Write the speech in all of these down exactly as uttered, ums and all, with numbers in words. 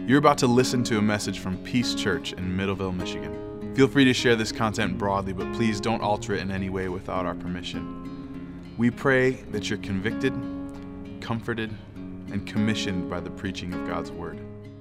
You're about to listen to a message from Peace Church in Middleville, Michigan. Feel free to share this content broadly, but please don't alter it in any way without our permission. We pray that you're convicted, comforted, and commissioned by the preaching of God's Word.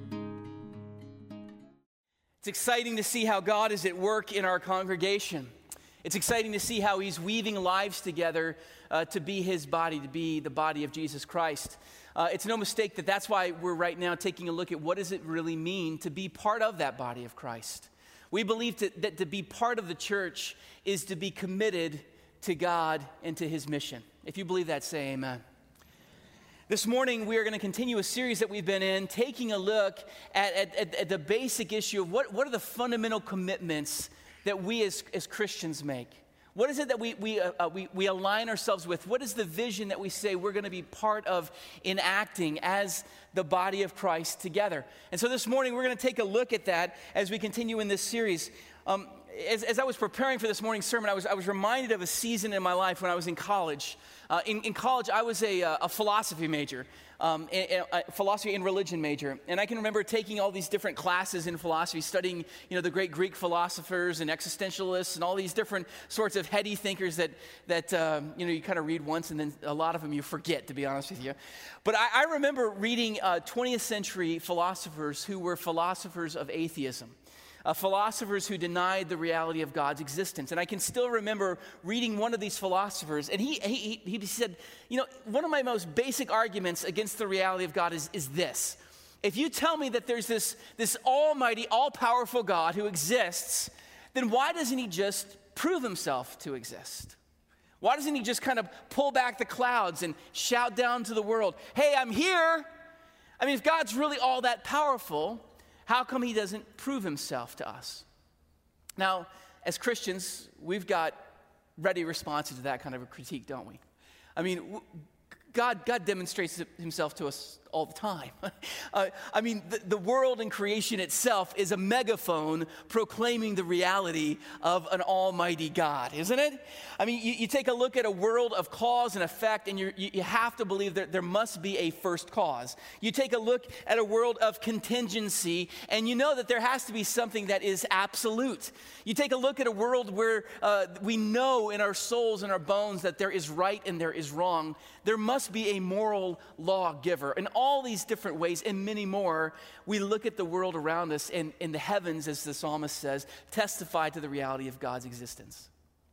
It's exciting to see how God is at work in our congregation. It's exciting to see how He's weaving lives together uh, to be His body, to be the body of Jesus Christ. Uh, it's no mistake that that's why we're right now taking a look at what does it really mean to be part of that body of Christ. We believe to, that to be part of the church is to be committed to God and to His mission. If you believe that, say amen. This morning, we are going to continue a series that we've been in, taking a look at, at, at, at the basic issue of what, what are the fundamental commitments that we as, as Christians make. What is it that we, we, uh, we, we align ourselves with? What is the vision that we say we're going to be part of enacting as the body of Christ together? And so this morning, we're going to take a look at that as we continue in this series. Um, as, as I was preparing for this morning's sermon, I was, I was reminded of a season in my life when I was in college. Uh, in, in college, I was a, a philosophy major, um, a, a philosophy and religion major. And I can remember taking all these different classes in philosophy, studying, you know, the great Greek philosophers and existentialists and all these different sorts of heady thinkers that, that um, you know, you kind of read once and then a lot of them you forget, to be honest with you. But I, I remember reading uh, twentieth century philosophers who were philosophers of atheism. Uh, philosophers who denied the reality of God's existence. And I can still remember reading one of these philosophers, and he he, he said, you know, one of my most basic arguments against the reality of God is, is this. If you tell me that there's this, this almighty, all-powerful God who exists, then why doesn't he just prove himself to exist? Why doesn't he just kind of pull back the clouds and shout down to the world, hey, I'm here? I mean, if God's really all that powerful, how come he doesn't prove himself to us? Now, as Christians, we've got ready responses to that kind of a critique, don't we? I mean, God, God demonstrates himself to us all the time. uh, I mean, the, the world and creation itself is a megaphone proclaiming the reality of an almighty God, isn't it? I mean, you, you take a look at a world of cause and effect, and you you have to believe that there must be a first cause. You take a look at a world of contingency, and you know that there has to be something that is absolute. You take a look at a world where uh, we know in our souls and our bones that there is right and there is wrong. There must be a moral lawgiver. In all these different ways and many more, we look at the world around us, and in the heavens, as the psalmist says, testify to the reality of God's existence.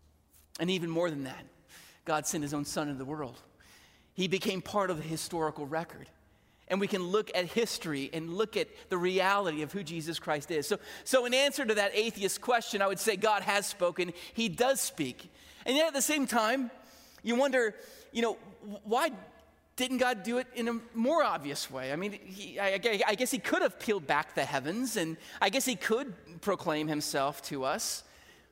And even more than that, God sent his own son into the world. He became part of the historical record. And we can look at history and look at the reality of who Jesus Christ is. So, so in answer to that atheist question, I would say God has spoken. He does speak. And yet at the same time, you wonder, you know, why didn't God do it in a more obvious way? I mean, he, I, I guess he could have peeled back the heavens, and I guess he could proclaim himself to us.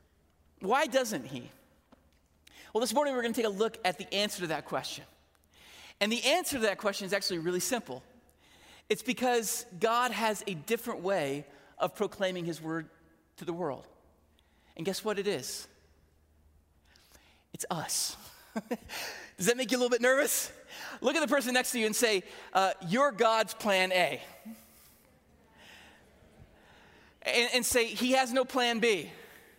Why doesn't he? Well, this morning we're going to take a look at the answer to that question. And the answer to that question is actually really simple. It's because God has a different way of proclaiming his word to the world. And guess what it is? It's us. Does that make you a little bit nervous? Look at the person next to you and say, uh, you're God's plan A. And, and say, he has no plan B.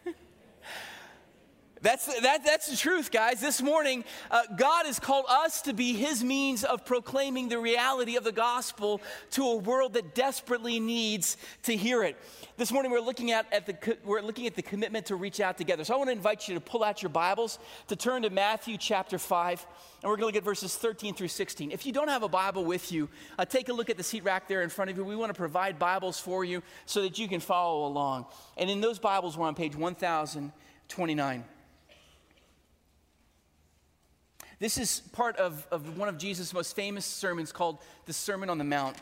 That's, that, that's the truth, guys. This morning, uh, God has called us to be his means of proclaiming the reality of the gospel to a world that desperately needs to hear it. This morning, we're looking at, at the we're looking at the commitment to reach out together. So I want to invite you to pull out your Bibles, to turn to Matthew chapter five, and we're going to look at verses thirteen through sixteen. If you don't have a Bible with you, uh, take a look at the seat rack there in front of you. We want to provide Bibles for you so that you can follow along. And in those Bibles, we're on page one thousand twenty-nine. This is part of, of one of Jesus' most famous sermons called the Sermon on the Mount.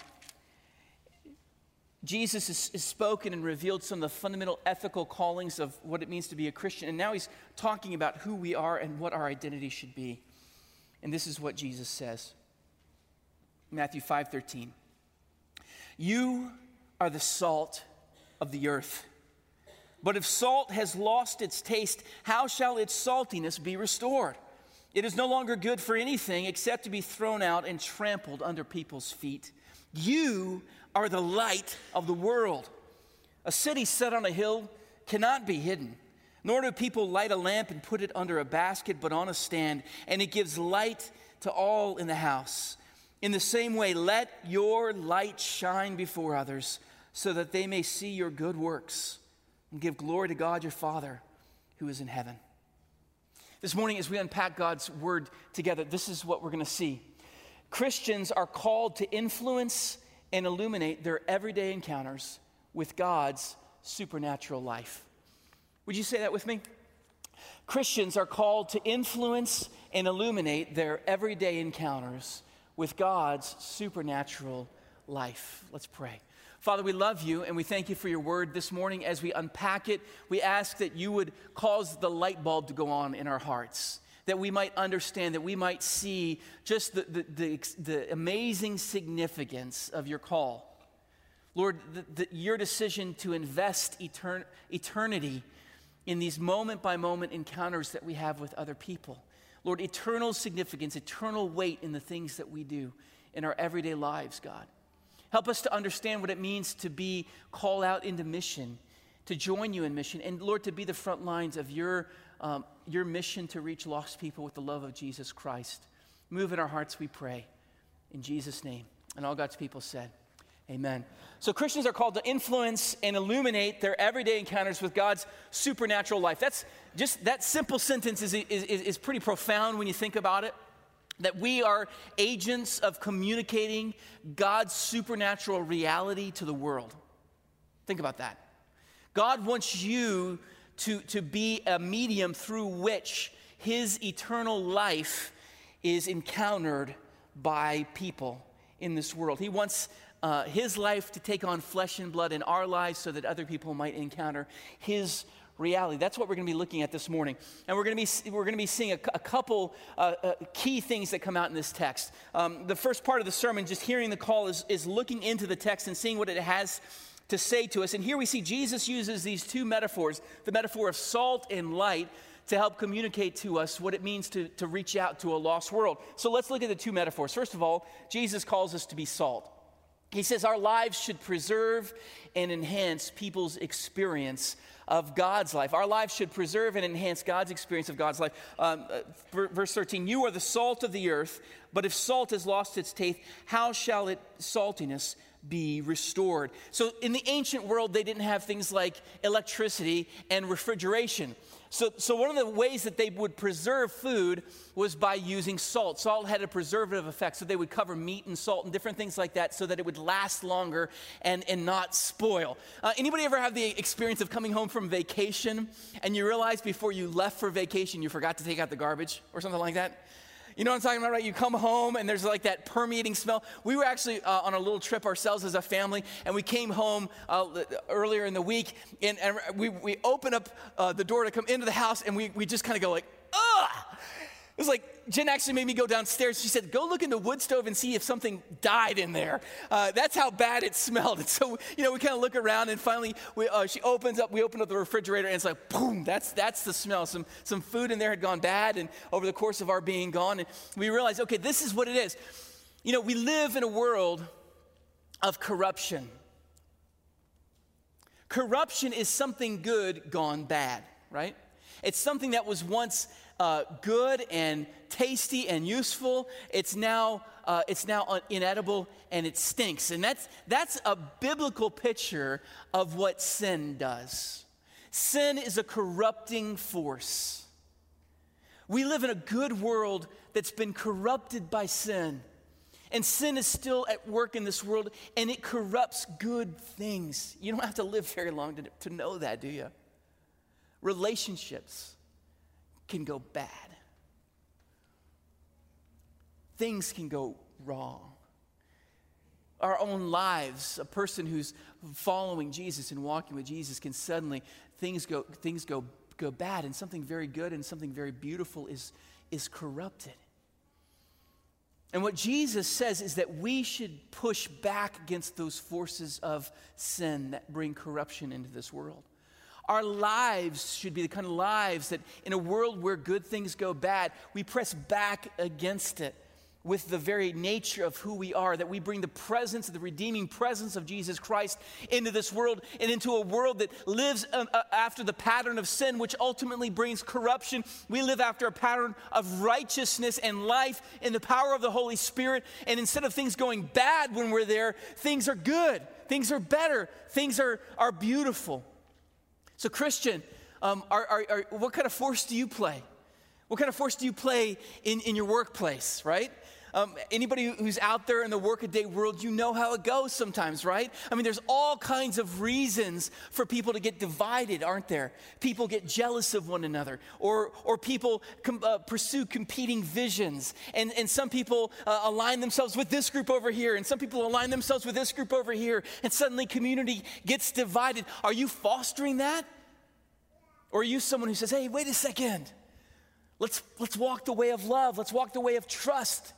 Jesus has, has spoken and revealed some of the fundamental ethical callings of what it means to be a Christian. And now he's talking about who we are and what our identity should be. And this is what Jesus says. Matthew five thirteen. You are the salt of the earth. But if salt has lost its taste, how shall its saltiness be restored? It is no longer good for anything except to be thrown out and trampled under people's feet. You are the light of the world. A city set on a hill cannot be hidden, nor do people light a lamp and put it under a basket, but on a stand, and it gives light to all in the house. In the same way, let your light shine before others, so that they may see your good works and give glory to God your Father who is in heaven. This morning, as we unpack God's word together, this is what we're going to see. Christians are called to influence and illuminate their everyday encounters with God's supernatural life. Would you say that with me? Christians are called to influence and illuminate their everyday encounters with God's supernatural life. Let's pray. Father, we love you and we thank you for your word this morning. As we unpack it, we ask that you would cause the light bulb to go on in our hearts, that we might understand, that we might see just the, the, the, the amazing significance of your call. Lord, the, the, your decision to invest etern, eternity in these moment-by-moment encounters that we have with other people. Lord, eternal significance, eternal weight in the things that we do in our everyday lives, God. Help us to understand what it means to be called out into mission, to join you in mission, and Lord, to be the front lines of your, um, your mission to reach lost people with the love of Jesus Christ. Move in our hearts, we pray. In Jesus' name. And all God's people said, amen. So Christians are called to influence and illuminate their everyday encounters with God's supernatural life. That's just, that simple sentence is, is, is pretty profound when you think about it. That we are agents of communicating God's supernatural reality to the world. Think about that. God wants you to, to be a medium through which his eternal life is encountered by people in this world. He wants uh, his life to take on flesh and blood in our lives so that other people might encounter his reality. That's what we're going to be looking at this morning. And we're going to be we're going to be seeing a, a couple uh, uh, key things that come out in this text. Um, the first part of the sermon, just hearing the call, is, is looking into the text and seeing what it has to say to us. And here we see Jesus uses these two metaphors, the metaphor of salt and light, to help communicate to us what it means to, to reach out to a lost world. So let's look at the two metaphors. First of all, Jesus calls us to be salt. He says our lives should preserve and enhance people's experience of God's life. Our lives should preserve and enhance God's experience of God's life. Um, uh, verse thirteen, you are the salt of the earth, but if salt has lost its taste, how shall its saltiness be restored? So in the ancient world, they didn't have things like electricity and refrigeration. So, so one of the ways that they would preserve food was by using salt. Salt had a preservative effect, so they would cover meat and salt and different things like that so that it would last longer and, and not spoil. Uh, anybody ever have the experience of coming home from vacation and you realize before you left for vacation you forgot to take out the garbage or something like that? You know what I'm talking about, right? You come home and there's like that permeating smell. We were actually uh, on a little trip ourselves as a family, and we came home uh, earlier in the week, and, and we, we opened up uh, the door to come into the house, and we, we just kind of go like, ugh! It was like, Jen actually made me go downstairs. She said, go look in the wood stove and see if something died in there. Uh, that's how bad it smelled. And so, you know, we kind of look around, and finally we, uh, she opens up, we open up the refrigerator, and it's like, boom, that's that's the smell. Some, some food in there had gone bad, and over the course of our being gone, and we realized, okay, this is what it is. You know, we live in a world of corruption. Corruption is something good gone bad, right? It's something that was once uh, good and tasty and useful. It's now uh, it's now inedible and it stinks. And that's that's a biblical picture of what sin does. Sin is a corrupting force. We live in a good world that's been corrupted by sin. And sin is still at work in this world, and it corrupts good things. You don't have to live very long to, to know that, do you? Relationships can go bad. Things can go wrong. Our own lives, a person who's following Jesus and walking with Jesus, can suddenly, things go things go, go bad, and something very good and something very beautiful is, is corrupted. And what Jesus says is that we should push back against those forces of sin that bring corruption into this world. Our lives should be the kind of lives that in a world where good things go bad, we press back against it. with the very nature of who we are, that we bring the presence, the redeeming presence of Jesus Christ into this world and into a world that lives uh, uh, after the pattern of sin, which ultimately brings corruption. We live after a pattern of righteousness and life in the power of the Holy Spirit. And instead of things going bad when we're there, things are good, things are better, things are, are beautiful. So Christian, um, are, are, are, what kind of force do you play? What kind of force do you play in, in your workplace, right? Um, anybody who's out there in the workaday world, you know how it goes sometimes, right? I mean, there's all kinds of reasons for people to get divided, aren't there? People get jealous of one another, or or people com- uh, pursue competing visions. And, and some people uh, align themselves with this group over here, and some people align themselves with this group over here, and suddenly community gets divided. Are you fostering that? Or are you someone who says, hey, wait a second. Let's, let's walk the way of love. Let's walk the way of trust.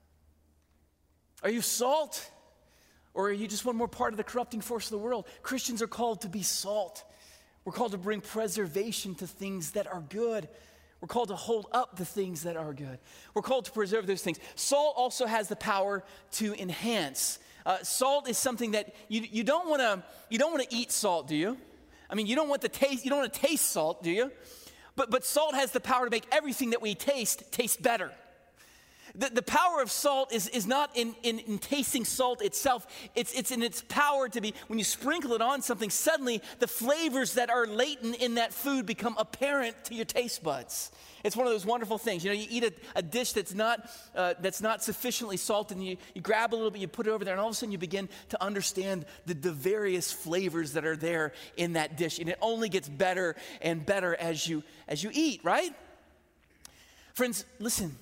Are you salt? Or are you just one more part of the corrupting force of the world? Christians are called to be salt. We're called to bring preservation to things that are good. We're called to hold up the things that are good. We're called to preserve those things. Salt also has the power to enhance. Uh, salt is something that you, you don't want to you don't want to eat salt, do you? I mean, you don't want the taste. You don't want to taste salt, do you? But but salt has the power to make everything that we taste taste better. The, the power of salt is, is not in, in, in tasting salt itself. It's, it's in its power to be, when you sprinkle it on something, suddenly the flavors that are latent in that food become apparent to your taste buds. It's one of those wonderful things. You know, you eat a, a dish that's not uh, that's not sufficiently salted, and you, you grab a little bit, you put it over there, and all of a sudden you begin to understand the, the various flavors that are there in that dish. And it only gets better and better as you as you eat, right? Friends, listen.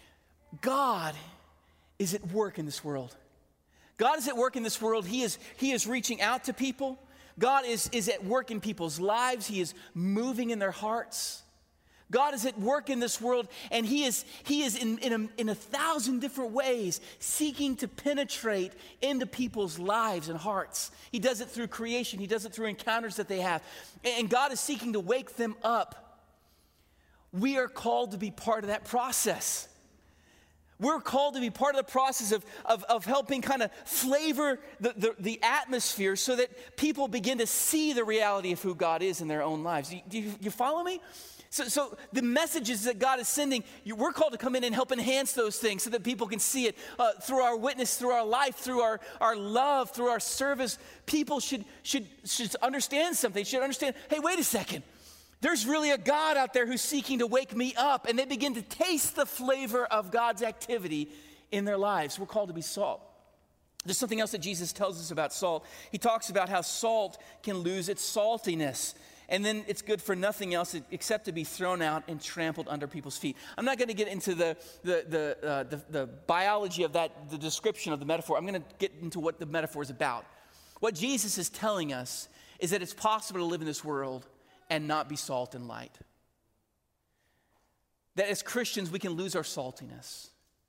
God is at work in this world. God is at work in this world. He is, he is reaching out to people. God is, is at work in people's lives. He is moving in their hearts. God is at work in this world, and He is, he is in, in, a, in a thousand different ways seeking to penetrate into people's lives and hearts. He does it through creation. He does it through encounters that they have. And God is seeking to wake them up. We are called to be part of that process. We're called to be part of the process of, of, of helping kind of flavor the, the, the atmosphere so that people begin to see the reality of who God is in their own lives. Do you, do you, you follow me? So, so the messages that God is sending, you, we're called to come in and help enhance those things so that people can see it uh, through our witness, through our life, through our, our love, through our service. People should, should, should understand something, should understand, hey, wait a second. There's really a God out there who's seeking to wake me up, and they begin to taste the flavor of God's activity in their lives. We're called to be salt. There's something else that Jesus tells us about salt. He talks about how salt can lose its saltiness, and then it's good for nothing else except to be thrown out and trampled under people's feet. I'm not going to get into the the the, uh, the the biology of that, the description of the metaphor. I'm going to get into what the metaphor is about. What Jesus is telling us is that it's possible to live in this world and not be salt and light. That as Christians, we can lose our saltiness.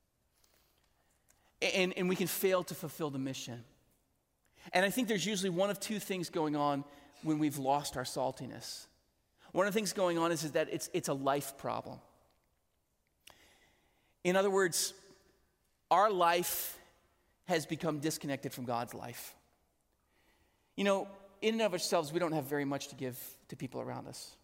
And, and we can fail to fulfill the mission. And I think there's usually one of two things going on when we've lost our saltiness. One of the things going on is, is that it's, it's a life problem. In other words, our life has become disconnected from God's life. You know, in and of ourselves, we don't have very much to give to people around us.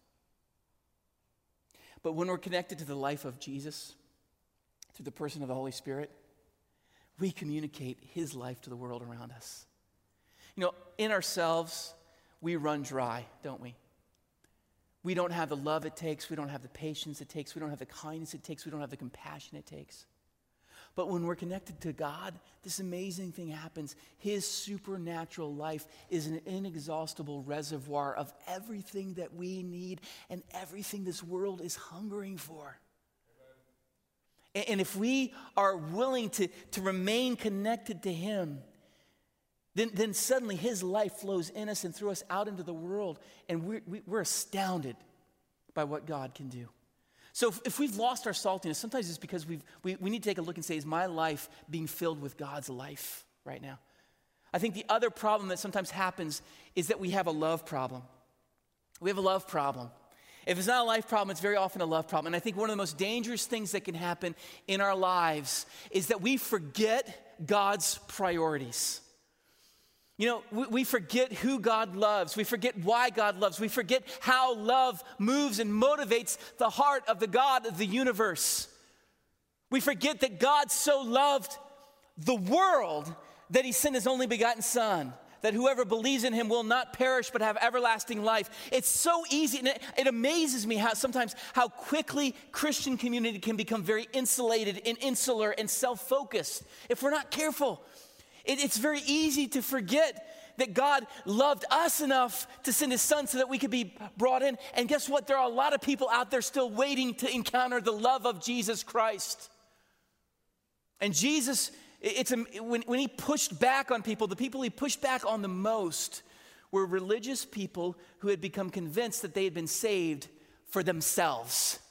But when we're connected to the life of Jesus, through the person of the Holy Spirit, we communicate His life to the world around us. You know, in ourselves, we run dry, don't we? We don't have the love it takes. We don't have the patience it takes. We don't have the kindness it takes. We don't have the compassion it takes. But when we're connected to God, this amazing thing happens. His supernatural life is an inexhaustible reservoir of everything that we need and everything this world is hungering for. Amen. And if we are willing to, to remain connected to Him, then, then suddenly His life flows in us and through us out into the world, and we're, we're astounded by what God can do. So if, if we've lost our saltiness, sometimes it's because we've, we, we need to take a look and say, is my life being filled with God's life right now? I think the other problem that sometimes happens is that we have a love problem. We have a love problem. If it's not a life problem, it's very often a love problem. And I think one of the most dangerous things that can happen in our lives is that we forget God's priorities. You know, we, we forget who God loves. We forget why God loves. We forget how love moves and motivates the heart of the God of the universe. We forget that God so loved the world that he sent his only begotten Son, that whoever believes in him will not perish but have everlasting life. It's so easy, and it, it amazes me how sometimes how quickly Christian community can become very insulated and insular and self-focused if we're not careful. It, it's very easy to forget that God loved us enough to send his Son so that we could be brought in. And guess what? There are a lot of people out there still waiting to encounter the love of Jesus Christ. And Jesus, it's a, when, when he pushed back on people, the people he pushed back on the most were religious people who had become convinced that they had been saved for themselves.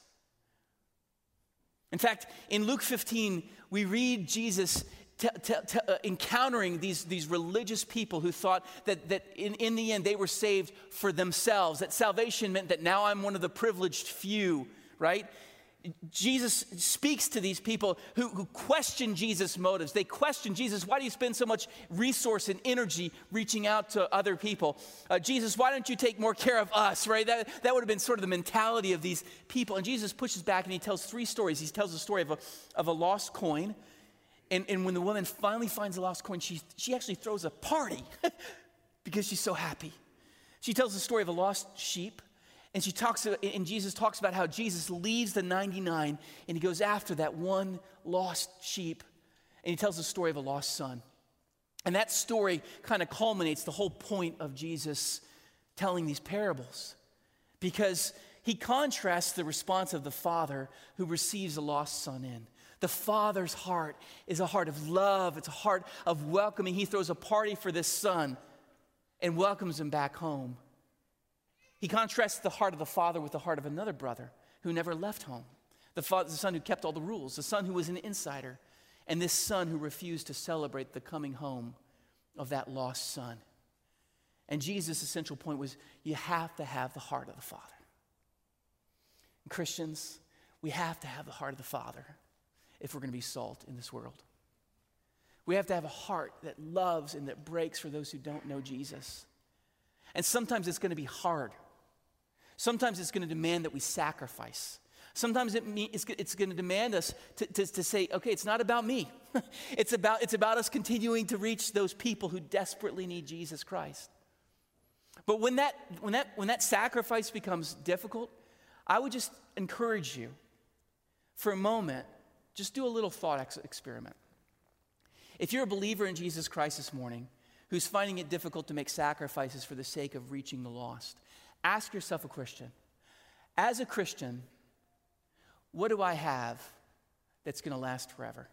In fact, in Luke fifteen, we read Jesus T- t- t- uh, encountering these, these religious people who thought that, that in, in the end they were saved for themselves, that salvation meant that now I'm one of the privileged few, right? Jesus speaks to these people who, who question Jesus' motives. They question Jesus, why do you spend so much resource and energy reaching out to other people? Uh, Jesus, why don't you take more care of us, right? That, that would have been sort of the mentality of these people. And Jesus pushes back and he tells three stories. He tells the story of a, of a lost coin. And, and when the woman finally finds the lost coin, she, she actually throws a party because she's so happy. She tells the story of a lost sheep, and she talks, and Jesus talks about how Jesus leaves the ninety-nine, and he goes after that one lost sheep, and he tells the story of a lost son. And that story kind of culminates the whole point of Jesus telling these parables, because he contrasts the response of the father who receives a lost son in. The Father's heart is a heart of love. It's a heart of welcoming. He throws a party for this son and welcomes him back home. He contrasts the heart of the father with the heart of another brother who never left home. The, father, the son who kept all the rules, the son who was an insider, and this son who refused to celebrate the coming home of that lost son. And Jesus' essential point was, you have to have the heart of the Father. And Christians, we have to have the heart of the Father if we're going to be salt in this world. We have to have a heart that loves and that breaks for those who don't know Jesus. And sometimes it's going to be hard. Sometimes it's going to demand that we sacrifice. Sometimes it mean, it's, it's going to demand us to, to, to say, okay, it's not about me. it's, about, it's about us continuing to reach those people who desperately need Jesus Christ. But when that, when that, when that sacrifice becomes difficult, I would just encourage you for a moment, just do a little thought ex- experiment. If you're a believer in Jesus Christ this morning who's finding it difficult to make sacrifices for the sake of reaching the lost, ask yourself a question. As a Christian, what do I have that's going to last forever?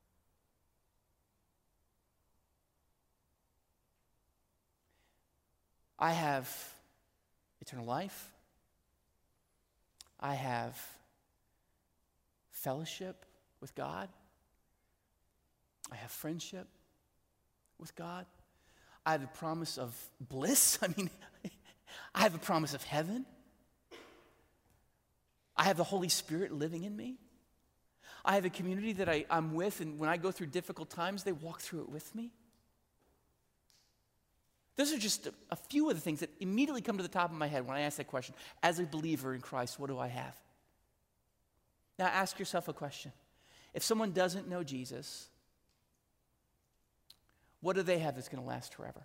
I have eternal life. I have fellowship with God. I have friendship with God. I have the promise of bliss. I mean, I have the promise of heaven. I have the Holy Spirit living in me. I have a community that I, I'm with, and when I go through difficult times, they walk through it with me. Those are just a, a few of the things that immediately come to the top of my head when I ask that question. As a believer in Christ, what do I have? Now ask yourself a question. If someone doesn't know Jesus, what do they have that's going to last forever?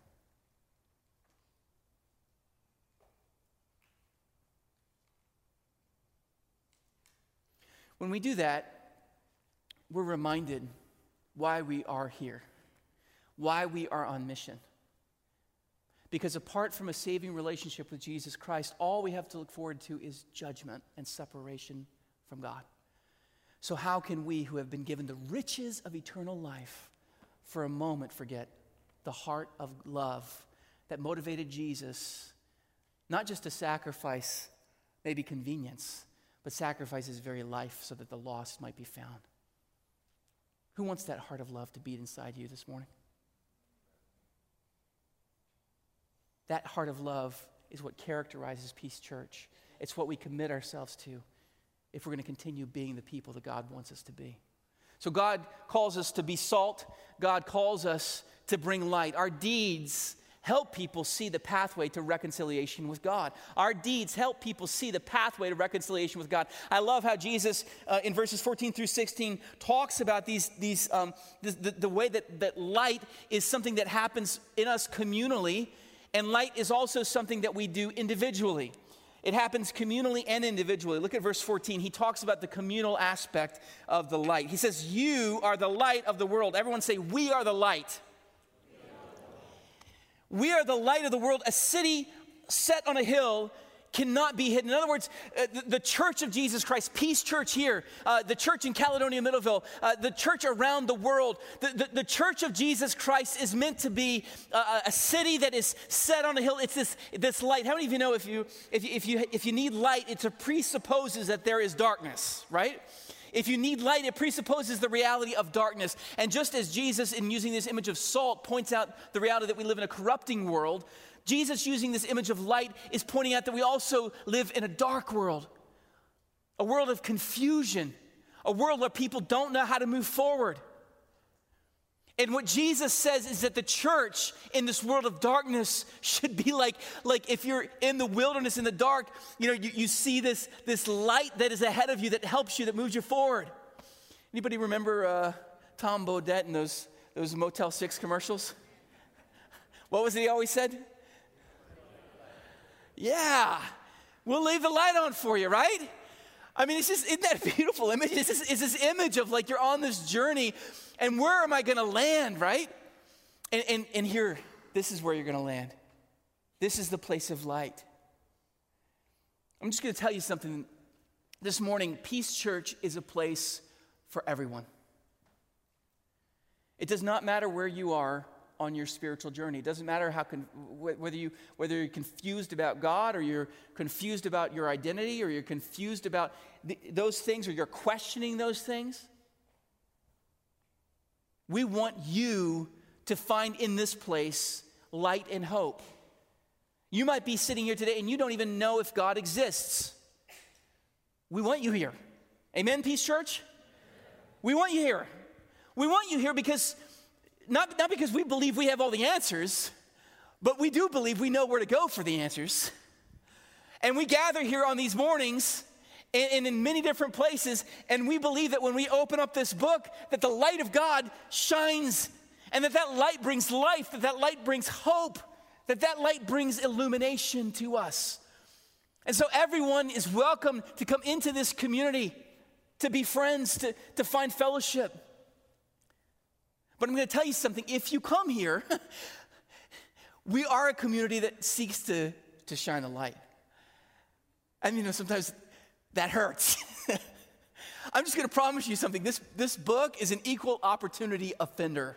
When we do that, we're reminded why we are here, why we are on mission. Because apart from a saving relationship with Jesus Christ, all we have to look forward to is judgment and separation from God. So how can we who have been given the riches of eternal life for a moment forget the heart of love that motivated Jesus not just to sacrifice maybe convenience, but sacrifice his very life so that the lost might be found? Who wants that heart of love to beat inside you this morning? That heart of love is what characterizes Peace Church. It's what we commit ourselves to if we're going to continue being the people that God wants us to be. So God calls us to be salt. God calls us to bring light. Our deeds help people see the pathway to reconciliation with God. Our deeds help people see the pathway to reconciliation with God. I love how Jesus, uh, in verses fourteen through sixteen, talks about these, these um, the, the, the way that, that light is something that happens in us communally, and light is also something that we do individually. It happens communally and individually. Look at verse fourteen. He talks about the communal aspect of the light. He says, "You are the light of the world." Everyone say, "We are the light." We are the light of the world. A city set on a hill cannot be hidden. In other words, uh, the, the Church of Jesus Christ, Peace Church here, uh, the church in Caledonia, Middleville, uh, the church around the world, the, the, the Church of Jesus Christ is meant to be uh, a city that is set on a hill. It's this, this light. How many of you know if you, if you, if you, if you need light, it presupposes that there is darkness, right? If you need light, it presupposes the reality of darkness. And just as Jesus, in using this image of salt, points out the reality that we live in a corrupting world, Jesus, using this image of light, is pointing out that we also live in a dark world, a world of confusion, a world where people don't know how to move forward. And what Jesus says is that the church in this world of darkness should be like, like if you're in the wilderness in the dark, you know, you, you see this, this light that is ahead of you that helps you, that moves you forward. Anybody remember uh, Tom Bodett and those, those Motel six commercials? What was it he always said? Yeah, we'll leave the light on for you, right? I mean, it's just, isn't that a beautiful image? It's this, it's this image of like you're on this journey, and where am I going to land, right? And, and, and here, this is where you're going to land. This is the place of light. I'm just going to tell you something. This morning, Peace Church is a place for everyone. It does not matter where you are on your spiritual journey. It doesn't matter how con- whether you whether you're confused about God, or you're confused about your identity, or you're confused about th- those things, or you're questioning those things. We want you to find in this place light and hope. You might be sitting here today and you don't even know if God exists. We want you here. Amen, Peace Church? We want you here. We want you here because Not, not because we believe we have all the answers, but we do believe we know where to go for the answers. And we gather here on these mornings and, and in many different places, and we believe that when we open up this book, that the light of God shines, and that that light brings life, that that light brings hope, that that light brings illumination to us. And so everyone is welcome to come into this community, to be friends, to, to find fellowship. But I'm going to tell you something. If you come here, we are a community that seeks to, to shine a light. And you know, sometimes that hurts. I'm just going to promise you something. This, this book is an equal opportunity offender.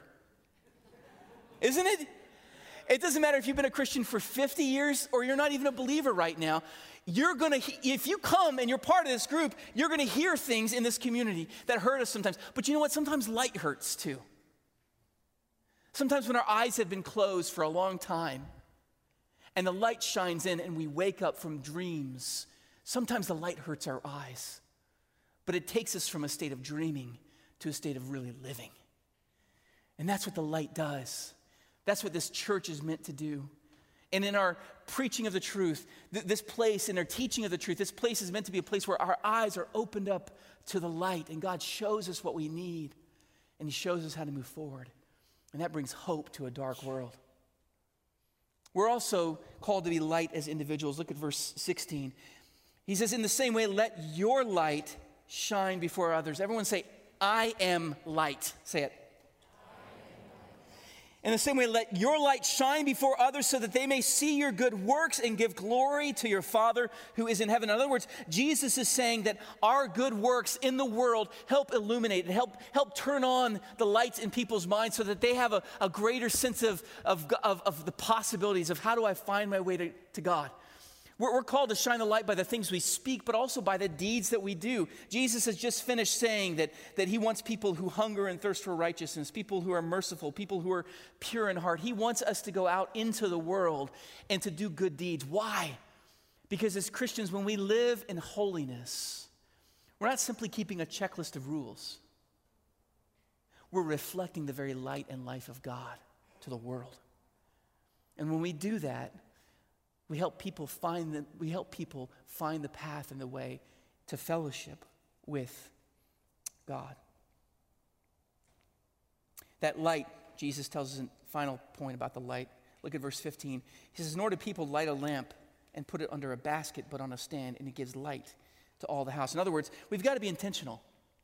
Isn't it? It doesn't matter if you've been a Christian for fifty years or you're not even a believer right now. You're going to, if you come and you're part of this group, you're going to hear things in this community that hurt us sometimes. But you know what? Sometimes light hurts too. Sometimes when our eyes have been closed for a long time and the light shines in and we wake up from dreams, sometimes the light hurts our eyes. But it takes us from a state of dreaming to a state of really living. And that's what the light does. That's what this church is meant to do. And in our preaching of the truth, th- this place, in our teaching of the truth, this place is meant to be a place where our eyes are opened up to the light and God shows us what we need and He shows us how to move forward. And that brings hope to a dark world. We're also called to be light as individuals. Look at verse sixteen. He says, in the same way, let your light shine before others. Everyone say, I am light. Say it. In the same way, let your light shine before others so that they may see your good works and give glory to your Father who is in heaven. In other words, Jesus is saying that our good works in the world help illuminate and help, help turn on the lights in people's minds so that they have a, a greater sense of, of, of, of the possibilities of how do I find my way to, to God. We're, we're called to shine the light by the things we speak, but also by the deeds that we do. Jesus has just finished saying that, that He wants people who hunger and thirst for righteousness, people who are merciful, people who are pure in heart. He wants us to go out into the world and to do good deeds. Why? Because as Christians, when we live in holiness, we're not simply keeping a checklist of rules. We're reflecting the very light and life of God to the world. And when we do that, we help people find the, we help people find the path and the way to fellowship with God. That light, Jesus tells us a final point about the light. Look at verse fifteen. He says, nor do people light a lamp and put it under a basket, but on a stand, and it gives light to all the house. In other words, we've got to be intentional.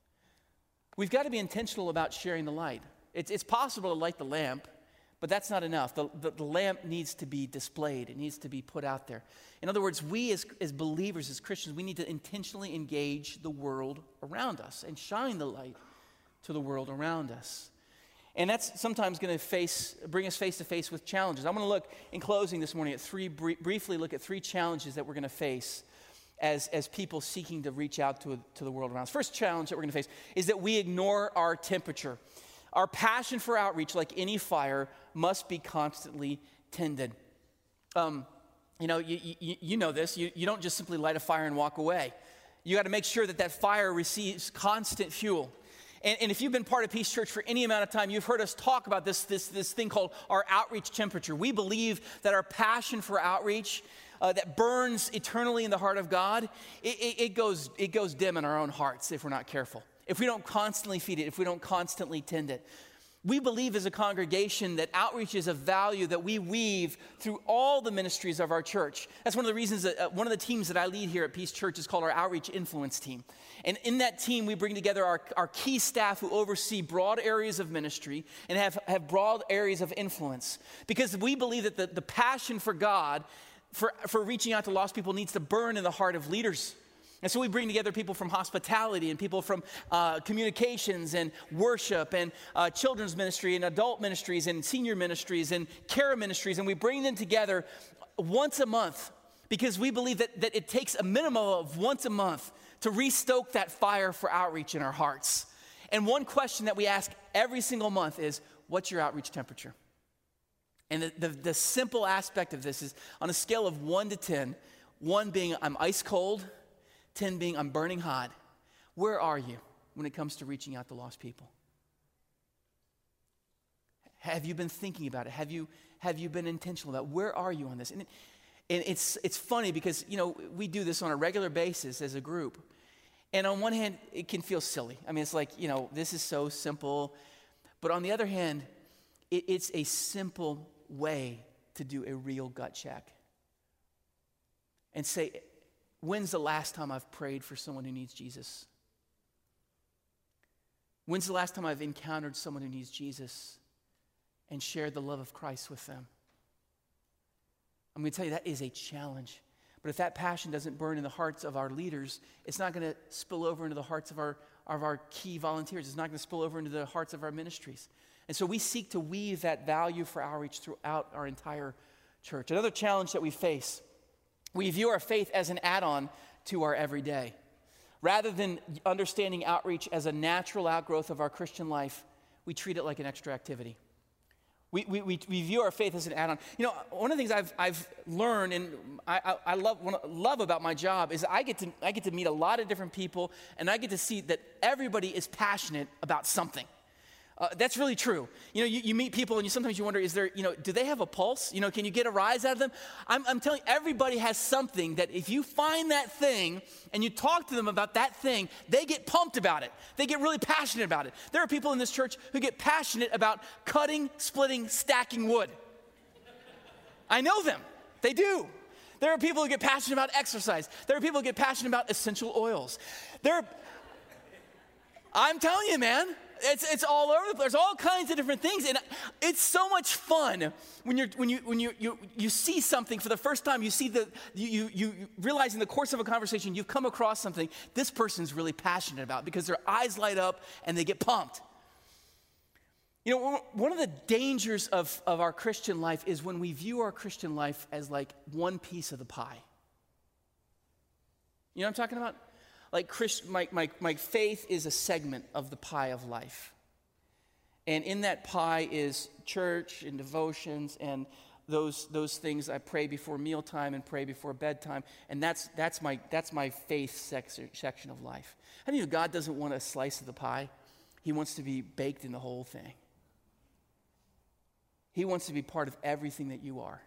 We've got to be intentional about sharing the light. It's, it's possible to light the lamp, but that's not enough. The, the, the lamp needs to be displayed. It needs to be put out there. In other words, we as, as believers, as Christians, we need to intentionally engage the world around us and shine the light to the world around us. And that's sometimes going to face, bring us face to face with challenges. I'm going to look, in closing this morning, at three, briefly look at three challenges that we're going to face as, as people seeking to reach out to, to the world around us. First challenge that we're going to face is that we ignore our temperature. Our passion for outreach, like any fire, must be constantly tended. Um, you know, you, you, you know this. You, you don't just simply light a fire and walk away. You got to make sure that that fire receives constant fuel. And, and if you've been part of Peace Church for any amount of time, you've heard us talk about this, this, this thing called our outreach temperature. We believe that our passion for outreach uh, that burns eternally in the heart of God, it, it, it goes, it goes dim in our own hearts if we're not careful. If we don't constantly feed it, if we don't constantly tend it. We believe as a congregation that outreach is a value that we weave through all the ministries of our church. That's one of the reasons that uh, one of the teams that I lead here at Peace Church is called our Outreach Influence Team. And in that team, we bring together our, our key staff who oversee broad areas of ministry and have, have broad areas of influence. Because we believe that the, the passion for God, for, for reaching out to lost people, needs to burn in the heart of leaders. And so we bring together people from hospitality and people from uh, communications and worship and uh, children's ministry and adult ministries and senior ministries and care ministries. And we bring them together once a month because we believe that, that it takes a minimum of once a month to restoke that fire for outreach in our hearts. And one question that we ask every single month is, what's your outreach temperature? And the, the, the simple aspect of this is on a scale of one to ten, one being I'm ice cold, ten being I'm burning hot. Where are you when it comes to reaching out to lost people? Have you been thinking about it? Have you have you been intentional about it? Where are you on this? And, it, and it's it's funny because, you know, we do this on a regular basis as a group. And on one hand, it can feel silly. I mean, it's like, you know, this is so simple. But on the other hand, it, it's a simple way to do a real gut check. And say, when's the last time I've prayed for someone who needs Jesus? When's the last time I've encountered someone who needs Jesus and shared the love of Christ with them? I'm going to tell you, that is a challenge. But if that passion doesn't burn in the hearts of our leaders, it's not going to spill over into the hearts of our, of our key volunteers. It's not going to spill over into the hearts of our ministries. And so we seek to weave that value for outreach throughout our entire church. Another challenge that we face, we view our faith as an add-on to our everyday. Rather than understanding outreach as a natural outgrowth of our Christian life, we treat it like an extra activity. We, we, we, we view our faith as an add-on. You know, one of the things I've, I've learned and I, I, I love, love about my job is I get to, I get to meet a lot of different people, and I get to see that everybody is passionate about something. Uh, that's really true. You know, you, you meet people and you sometimes you wonder, is there, you know, do they have a pulse? You know, can you get a rise out of them? I'm, I'm telling you, everybody has something that if you find that thing and you talk to them about that thing, they get pumped about it. They get really passionate about it. There are people in this church who get passionate about cutting, splitting, stacking wood. I know them. They do. There are people who get passionate about exercise. There are people who get passionate about essential oils. There are, I'm telling you, man. It's it's all over the place. There's all kinds of different things, and it's so much fun when you're when you when you you, you see something for the first time. You see the you, you you realize in the course of a conversation you've come across something this person's really passionate about because their eyes light up and they get pumped. You know, one of the dangers of of our Christian life is when we view our Christian life as like one piece of the pie. You know what I'm talking about? Like Christ, my, my, my faith is a segment of the pie of life. And in that pie is church and devotions and those, those things. I pray before mealtime and pray before bedtime. And that's, that's, my, that's my faith section, section of life. How many of you know God doesn't want a slice of the pie? He wants to be baked in the whole thing. He wants to be part of everything that you are.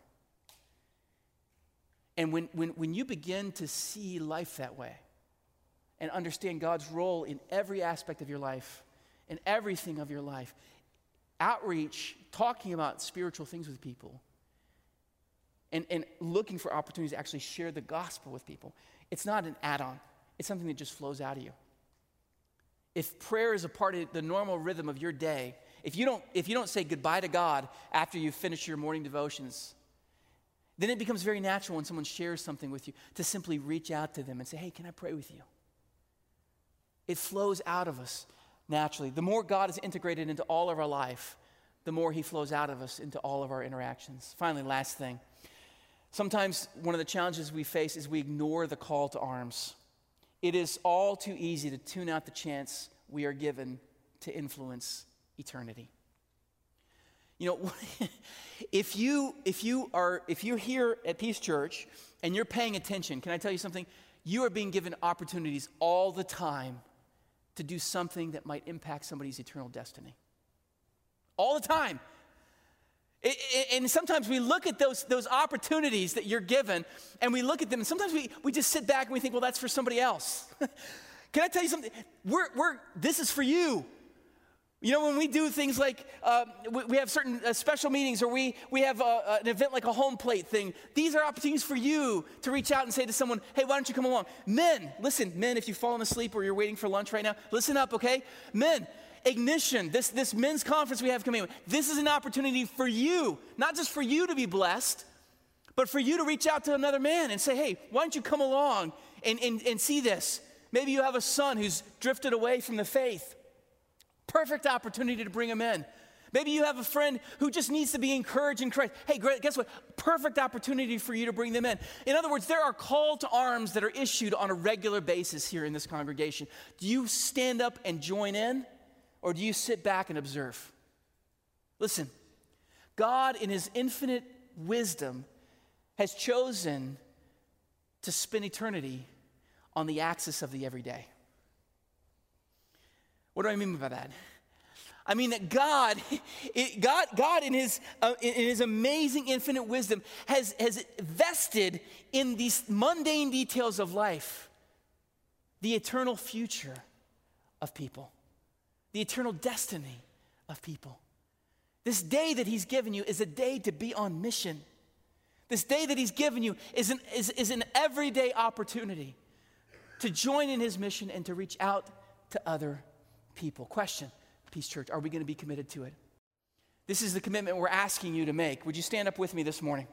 And when, when, when you begin to see life that way and understand God's role in every aspect of your life, in everything of your life, outreach, talking about spiritual things with people, and, and looking for opportunities to actually share the gospel with people, it's not an add-on. It's something that just flows out of you. If prayer is a part of the normal rhythm of your day, if you don't, if you don't say goodbye to God after you finish your morning devotions, then it becomes very natural when someone shares something with you to simply reach out to them and say, hey, can I pray with you? It flows out of us naturally. The more God is integrated into all of our life, the more he flows out of us into all of our interactions. Finally, last thing. Sometimes one of the challenges we face is we ignore the call to arms. It is all too easy to tune out the chance we are given to influence eternity. You know, if you if you are if you're here at Peace Church and you're paying attention, can I tell you something? You are being given opportunities all the time to do something that might impact somebody's eternal destiny. All the time. It, it, and sometimes we look at those, those opportunities that you're given, and we look at them, and sometimes we, we just sit back and we think, well, that's for somebody else. Can I tell you something? We're, we're, this is for you. You know, when we do things like, uh, we, we have certain uh, special meetings, or we, we have a, an event like a home plate thing, these are opportunities for you to reach out and say to someone, hey, why don't you come along? Men, listen, men, if you've fallen asleep or you're waiting for lunch right now, listen up, okay? Men, Ignition, this, this men's conference we have coming, this is an opportunity for you, not just for you to be blessed, but for you to reach out to another man and say, hey, why don't you come along and, and, and see this? Maybe you have a son who's drifted away from the faith. Perfect opportunity to bring him in. Maybe you have a friend who just needs to be encouraged in Christ. Hey, guess what? Perfect opportunity for you to bring them in. In other words, there are call to arms that are issued on a regular basis here in this congregation. Do you stand up and join in? Or do you sit back and observe? Listen, God in his infinite wisdom has chosen to spend eternity on the axis of the everyday. What do I mean by that? I mean that God, it, God, God in his uh, in his amazing infinite wisdom has, has vested in these mundane details of life the eternal future of people. The eternal destiny of people. This day that he's given you is a day to be on mission. This day that he's given you is an, is, is an everyday opportunity to join in his mission and to reach out to other people. Question, Peace Church, are we going to be committed to it? This is the commitment we're asking you to make. Would you stand up with me this morning?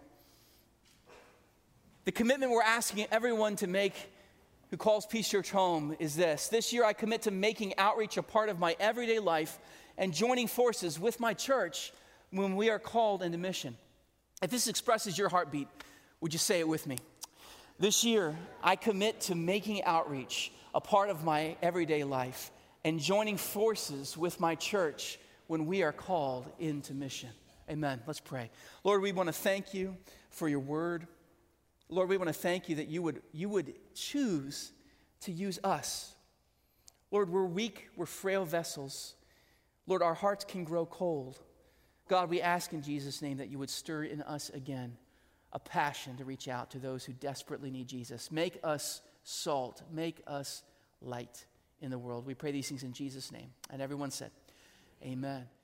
The commitment we're asking everyone to make who calls Peace Church home is this. This year I commit to making outreach a part of my everyday life and joining forces with my church when we are called into mission. If this expresses your heartbeat, would you say it with me? This year I commit to making outreach a part of my everyday life and joining forces with my church when we are called into mission. Amen. Let's pray. Lord, we want to thank you for your word. Lord, we want to thank you that you would, you would choose to use us. Lord, we're weak, we're frail vessels. Lord, our hearts can grow cold. God, we ask in Jesus' name that you would stir in us again a passion to reach out to those who desperately need Jesus. Make us salt, make us light in the world. We pray these things in Jesus' name. And everyone said, amen.